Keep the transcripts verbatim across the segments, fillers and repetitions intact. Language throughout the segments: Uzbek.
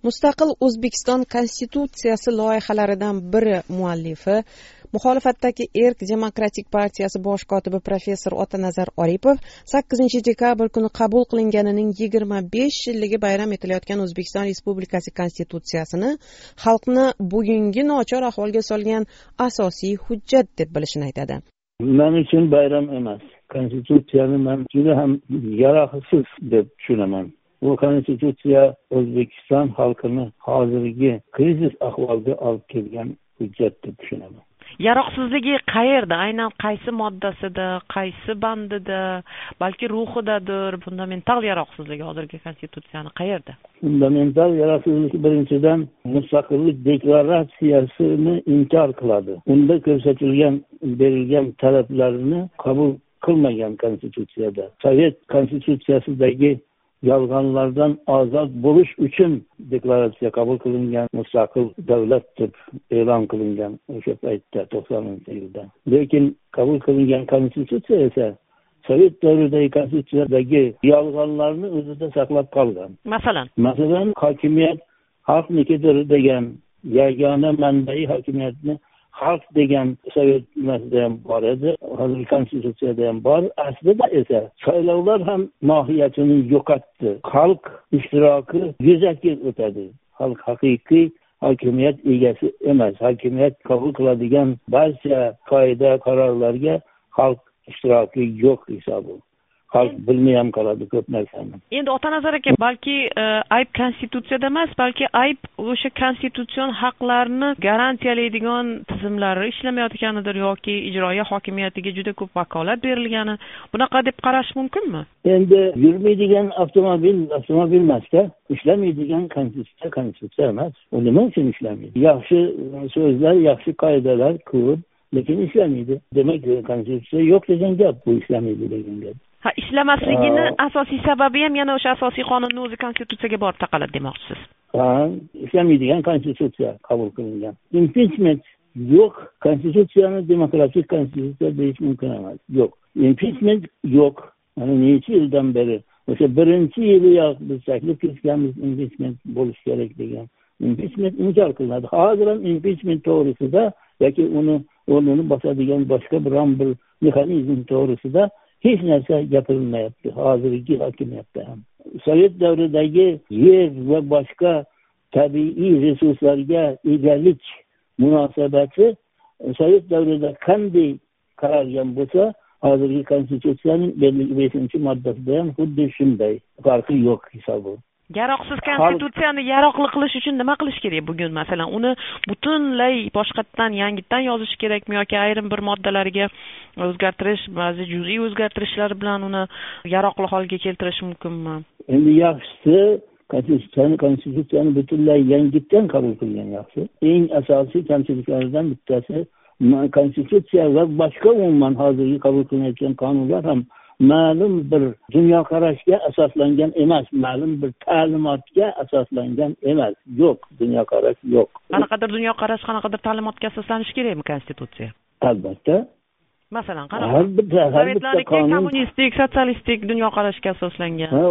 Mustaqil O'zbekiston Konstitutsiyasi loyihalaridan biri muallifi, muxolifatdagi Erk Demokratik partiyasi bosh kotibi professor Otanazar Oripov sakkizinchi dekabr kuni qabul qilinganining yigirma besh yilligi bayram etilayotgan O'zbekiston Respublikasi Konstitutsiyasini xalqni bugungi nochor ahvolga solgan asosiy hujjat deb bilishini aytadi. Men uchun bayram emas. Konstitutsiyani men juda ham yaroqsiz deb tushunaman. Bu konstitutsiya O'zbekiston xalqini hozirgi krizis ahvolga olib kelgan hujjat deb tushunaman. Yaroqsizligi qayerda? Aynan qaysi moddasida, qaysi bandida, balki ruhidadir? Fundamental yaroqsizligi hozirgi konstitutsiyani qayerda? Fundamental yaroqsizlik birinchidan mustaqillik deklaratsiyasini inkor qiladi. Unda ko'rsatilgan berilgan talablarni qabul qilmagan konstitutsiyada. Sovet konstitutsiyasidagi yolg'onlardan ozod bo'lish uchun deklaratsiya qabul qilingan, mustaqil davlat deb e'lon qilingan o'sha paytda to'qsoninchi yilda. Lekin qabul qilingan konstitutsiya esa Sovet davridagi konstitutsiyadagi yolg'onlarni o'zida saqlab qolgan. Masalan, masalan hokimiyat xalqnikidir degan yagona manbai hokimiyatni xalq degan Sovet mas'uliyatida ham bor edi, hozirgi konstitutsiyada ham bor. Aslida esa saylovlar ham mohiyatini yo'qotdi. Xalq ishtiroki yuzaki o'tadi. Xalq haqiqiy hokimiyat egasi emas. Hokimiyat qabul qiladigan barcha qoida qarorlarga xalq ishtiroki yo'q hisobi. Xalq bilmay ham qoladi ko'p narsani. Endi Otanazar aka, balki e, ayb konstitutsiyada emas, balki ayb o'sha konstitutsion haqlarni garantiyalaydigan tizimlari ishlamayotganidir yoki ijroiya hokimiyatiga juda ko'p vakolat berilgani, bunaqa deb qarash mumkinmi? Endi yurmaydigan avtomobil avtomobil emas-da, ishlamaydigan konstitutsiya konstitutsiya emas. U nima uchun ishlamaydi? Yaxshi so'zlar, yaxshi qoidalar ko'p, lekin ishlamaydi. Demak, konstitutsiya yo'q degan gap, bu ishlamaydi degan gap. Ha, ishlamasligini asosiy sababi ham yana o'sha asosiy qonunni o'zi konstitutsiyaga borib taqaladi demoqchisiz. Ha, ishlamaydigan konstitutsiya qabul qilingan. Impeachment yo'q, konstitutsiyani demokratik konstitutsiya deyish mumkin emas. Yo'q. Impeachment yo'q. Mana necha yildan beri o'sha birinchi yiliyoq biz taklif qilganmiz, impeachment bo'lish kerak degan. Impeachment inkor qilinadi. Hozir ham impeachment to'g'risida yoki uni o'rnini bosadigan boshqa biron bir mexanizm to'g'risida hech narsa gapirilmayapti hozirgi hokimiyatda ham. Sovet davridagi yer va boshqa tabiiy resurslarga egalik munosabati Sovet davrida qanday qaralgan bo'lsa, hozirgi konstitutsiyaning beshinchi moddasida ham xuddi shunday. Farqi yo'q hisobi. Yaroqsiz konstitutsiyani yaroqli qilish uchun nima qilish kerak bugun? Masalan, uni butunlay boshqatdan, yangitdan yozish kerakmi yoki ayrim bir moddalariga o'zgartirish, ba'zi juz'iy o'zgartirishlar bilan uni yaroqli holga keltirish mumkinmi? Endi yaxshisi konstitutsiyani konstitutsiyani butunlay yangitdan qabul qilgan yaxshi. Eng asosiy kamchiliklardan bittasi konstitutsiya va boshqa umuman hozirgi qabul qilinayotgan qonunlar ham ma'lum bir dunyoqarashga asoslangan emas, ma'lum bir ta'limotga asoslangan emas. Yo'q, dunyoqarash yo'q. Qanaqadir dunyoqarash, qanaqadir ta'limotga asoslanishi kerakmi konstitutsiya? Albatta. Masalan, qanaqa? Sovetlarning kommunistik, sotsialistik dunyoqarashga asoslangan. Ha,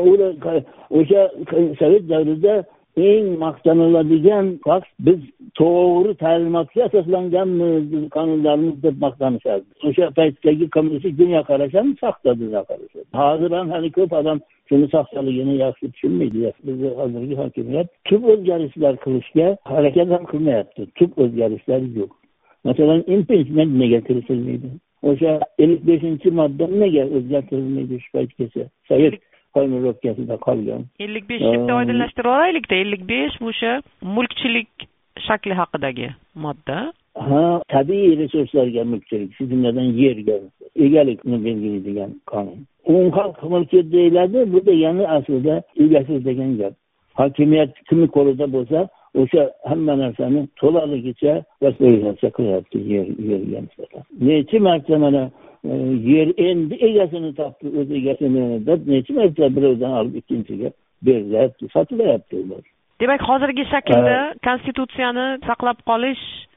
o'sha Sovet davrida eng maqtaniladigan fakt biz to'g'ri ta'limotga asoslanganmiz, qonunlarimiz deb maqtanishardi. O'sha paytdagi kommunistik dunyoqarash ham soxta dunyoqarash. Hozir ham hali ko'p odam shuni soxtaligini yaxshi tushunmaydi. Bizni hozirgi hokimiyat tub o'zgarishlar qilishga harakat ham qilmayapti. Tub o'zgarishlar yo'q. Masalan, impeachment nega kiritilmaydi? O'sha ellik beshinchi modda nega o'zgartirilmaydi shu paytgacha? Sovet qo'ymirovkasida qolgan. ellik beshlikda oydinlashtirib olaylikda, ellik besh o'sha mulkchilik shakli haqidagi modda. Ha, tabiiy resurslarga mulkchilik, shu jumladan yerga egalikni belgilaydigan qonun. Umumxalq mulki deyiladi, bu degani aslida egasiz degan gap. Hokimiyat kimni qo'lida bo'lsa, o'sha hamma narsani to'laligicha vasiyat qilyapti yer yerga nisbatan. Necha marta mana yer endi egasini topdi, o'z egasini deb necha marta birovdan olib ikkinchiga berilyapti, sotilyapti ular. Demak, hozirgi shaklda konstitutsiyani saqlab qolish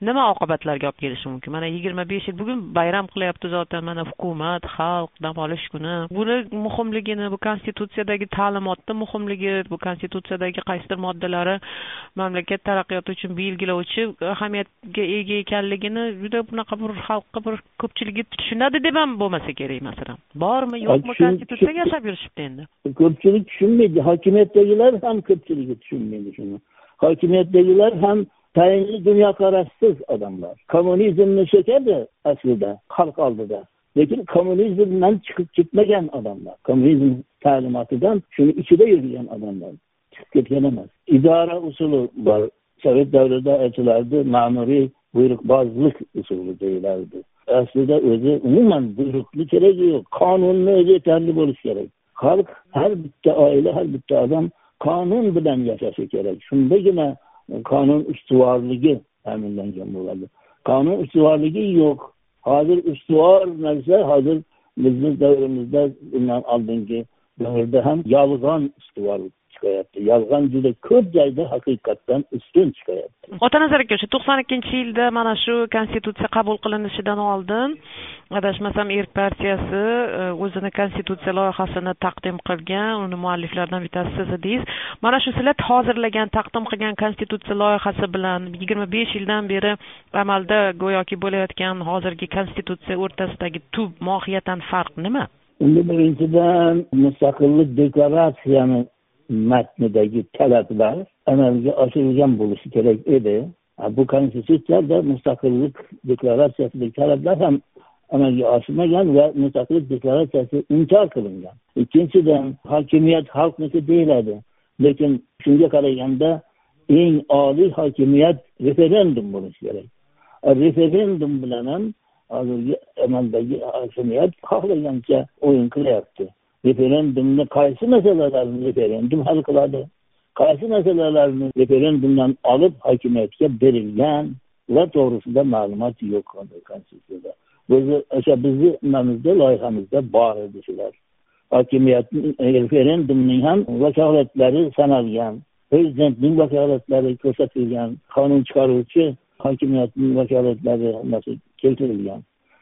nima oqibatlarga olib kelishi mumkin? Mana yigirma besh yil bugun bayram qilyapti zotan, mana hukumat, xalq dam olish kuni. Buni muhimligini, bu konstitutsiyadagi ta'limotda muhimligi, bu konstitutsiyadagi qaysidir moddalari mamlakat taraqqiyoti uchun belgilovchi ahamiyatga ega ekanligini juda bunaqa bir xalqqa bir ko'pchiligi tushunadi deb ham bo'lmasa kerak masalan. Bormi, yo'qmi konstitutsiyaga yashab yurishibdi endi. Ko'pchilik tushunmaydi, hokimiyatdagilar ham ko'pchiligi tushunmaydi shuni. Hokimiyatdagilar ham tayinli dunyoqarashsiz odamlar. Kommunizmni chekadi aslida xalq oldida. Lekin kommunizmdan chiqib ketmagan odamlar. Kommunizm ta'limotidan shuni ichida yurgan odamlar. Chiqib ketgan emas. Idora usuli bor. Sovet davrida aytilardi, ma'muriy buyruqbozlik usuli deyilardi. Aslida o'zi umuman buyruqni keragi yo'q. Qonunni o'zi yetarli bo'lishi kerak. Xalq, har bitta oila, har bitta odam qonun bilan yashashi kerak. Shundagina qonun ustuvorligi ta'minlangan bo'ladi. Qonun ustuvorligi yo'q. Hozir ustuvor narsa, hozir bizning davrimizda bundan oldingi davrda ham yolg'on ustuvorlik chiqayapti. Yolg'on juda ko'p joyda haqiqatdan ustun chiqayapti. Otanazar aka, shu to'qson ikkinchi yilda mana shu konstitutsiya qabul qilinishidan oldin adashmasam Erk partiyasi o'zini konstitutsiya loyihasini taqdim qilgan, uni mualliflaridan bittasi siz edingiz. Mana shu sizlar hozirlagan, taqdim qilgan konstitutsiya loyihasi bilan yigirma besh yildan beri amalda go'yoki bo'layotgan hozirgi konstitutsiya o'rtasidagi tub mohiyatan farq nima? Unda birinchidan mustaqillik deklaratsiyani matnidagi talablar amalga oshirilgan bo'lishi kerak edi. Bu konstitutsiyada mustaqillik deklaratsiyasidagi talablar ham amalga oshmagan va mustaqillik deklaratsiyasi inkor qilingan. Ikkinchidan, hokimiyat xalqniki deyiladi. Lekin shunga qaraganda eng oliy hokimiyat referendum bo'lishi kerak. Referendum bilan ham hozirgi amaldagi hokimiyat xohlagancha o'yin qilyapti. Referendumni qaysi masalalarni referendum hal qiladi? Qaysi masalalarni referendumdan olib hokimiyatga berilgan va to'g'risida ma'lumot yo'q konstitutsiyada. Bu o'sha bizning nimamizda, loyihamizda bor edi shular. Hokimiyatning referendumning ham vakolatlari sanalgan, prezidentning vakolatlari ko'rsatilgan, qonun chiqaruvchi hokimiyatning vakolatlari keltirilgan.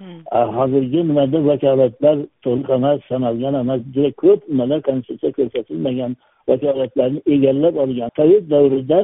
Hozirgi nimada vakolatlar to'liq emas, sanalgan emas, juda ko'p nimalar konstitutsiya ko'rsatilmagan vakolatlarni egallab olgan. Sovet davrida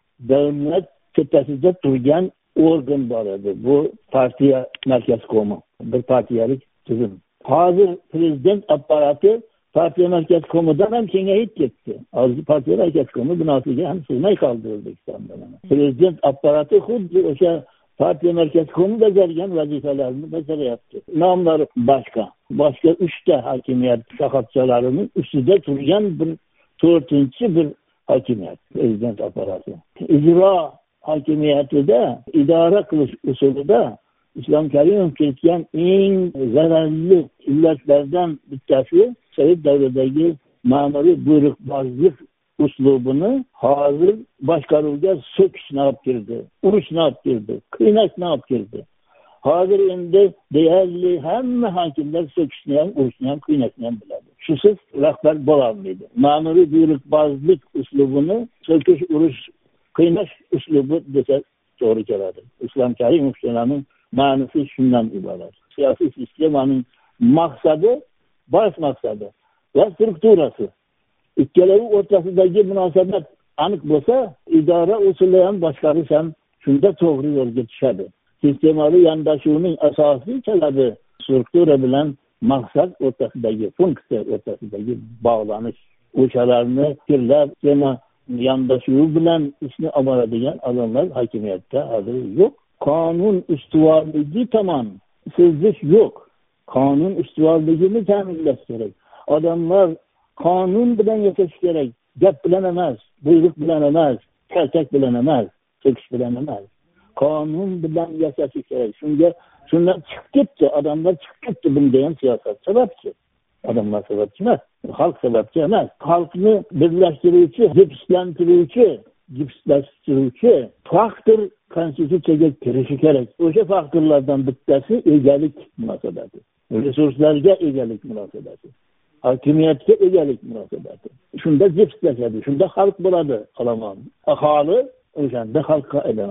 davlat tepasida turgan organ bor edi. Bu partiya markazkomi, bir partiyalik tuzum. Hozir prezident apparati partiya markazkomidan ham kengayib ketdi. Hozir partiya markazkomi binosiga ham sig'may qoldi O'zbekistonda. Prezident apparati xuddi o'sha partiya markazkomi bajargan vazifalarni bajaryapti. Nomlari boshqa. Boshqa uchta hokimiyat shoxobchalarining ustida turgan bir to'rtinchi bir hokimiyat, prezident apparati. Ijro hokimiyatida, idora qilish usulida Islom Karimov kiritgan eng zararli illatlardan bittasi Sovet davridagi ma'muriy buyruqbozlik uslubini hozir boshqaruvga so'kishni olib kirdi, urushni olib kirdi, qiynashni olib kirdi. Hozir endi deyarli hamma hokimlar so'kishni ham, urushni ham, qiynashni ham biladi. Shusiz rahbar bo'la olmaydi. Ma'muriy buyruqbozlik uslubini so'kish, urush, qiynash uslubi desa to'g'ri keladi. Islom Karimovning ma'nosi shundan iborat. Siyosiy sistemaning maqsadi, bosh maqsadi va strukturasi. Ikkalovi o'rtasidagi munosabat aniq bo'lsa, idora usuli ham boshqarish ham shunda to'g'ri yo'lga tushadi. Sistemaviy yondashuvning asosiy talabi struktura bilan maqsad o'rtasidagi, funksiya o'rtasidagi bog'lanish. O'shalarni fikrlab, sistema yondashuvi bilan ishni olib boradigan odamlar hokimiyatda hozir yo'q. Qonun ustuvorligi tomon sizish yo'q. Qonun ustuvorligini ta'minlash kerak. Odamlar qonun bilan yashash kerak. Gap bilan emas, buyruq bilan emas, kaltak bilan emas, so'kish bilan emas. Qonun bilan yashash kerak. Shunga shundan chiqib ketdi, odamlar chiqib ketdi. Bunda ham siyosat sababchi. Odamlar sababchi emas, xalq sababchi emas. Xalqni birlashtiruvchi, gipslantiruvchi, gipslashtiruvchi faktor konstitutsiyaga kirishi kerak. O'sha faktorlardan bittasi egalik munosabati. Resurslarga egalik munosabati. Hokimiyatga egalik munosabati. Shunda gipslashadi, shunda xalq bo'ladi, qalaman. Aholi o'shanda xalqqa aylanadi.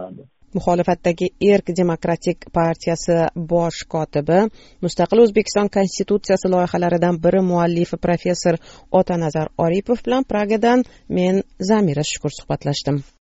muxolifatdagi erk demokratik partiyasi bosh kotibi, Mustaqil O'zbekiston konstitutsiyasi loyihalaridan biri muallifi professor Otanazar Oripov bilan Pragadan men Zamira Shukur suhbatlashdim.